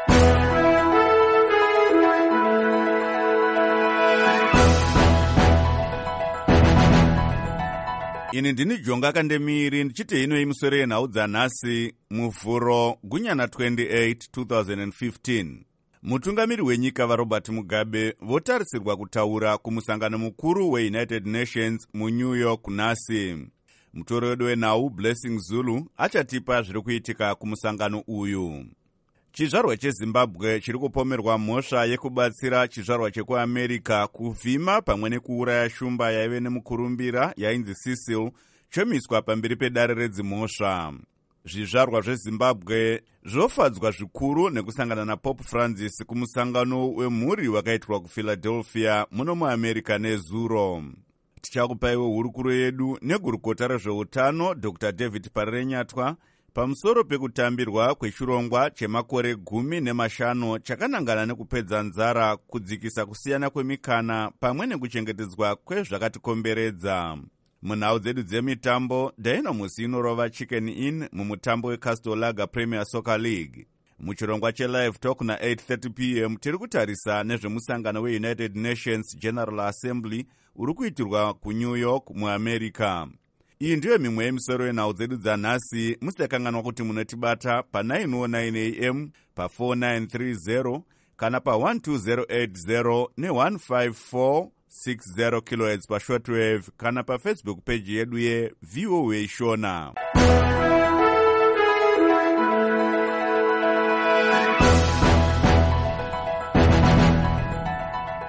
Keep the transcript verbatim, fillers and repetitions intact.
Ini ndini Jonga Kandemiri ndichiti ino imusoro yenhau dzanhasi muvhuro gunyana twenty-eight twenty fifteen. Mutungamiri wenyika vaRobert Mugabe votarisirwa kutaura kumusangano mukuru weUnited Nations muNew York nhasi. Mutoro wedu wenhau Blessing Zulu achatipa zviri kuitika kumusangano uyu. Chizvarwa cheZimbabwe chiri kupomerwa mhosva yekubatsira chizvarwa chekuAmerica kuvhima pamwe nekuuraya shumba yaive nemukurumbira yainzi Cecil chomiswa pamberi pedare redzimhosva. Zvizvarwa zveZimbabwe zvofadzwa zvikuru nekusangana naPope Francis kumusangano wemhuri wakaitirwa kuPhiladelphia muno muAmerica nezuro. Tichakupaiwo hurukuro yedu negurukota rezveutano Doctor David Parenyatwa pamusoro pekutambirwa kwechirongwa chemakore gumi nemashanu chakanangana nekupedza nzara, kudzikisa kusiyana kwemikana pamwe nekuchengetedzwa kwezvakatikomberedza. Munhau dzedu dzemitambo, Daino Musi inorova Chicken Inn mumutambo weCastle Lager Premier Soccer League. Muchirongwa cheLive Talk na eight thirty p m tiri kutarisa nezvemusangano weUnited Nations General Assembly uri kuitirwa kuNew York muAmerica. Iyi ndiyo mimwe yemisoro yenhau dzedu dzanhasi. Musakanganwa kuti munotibata pa nine oh nine a m, pa four nine three zero kana pa one two zero eight zero ne one five four six zero kilohertz pa shortwave kana pa Facebook page yedu ye V O A Shona.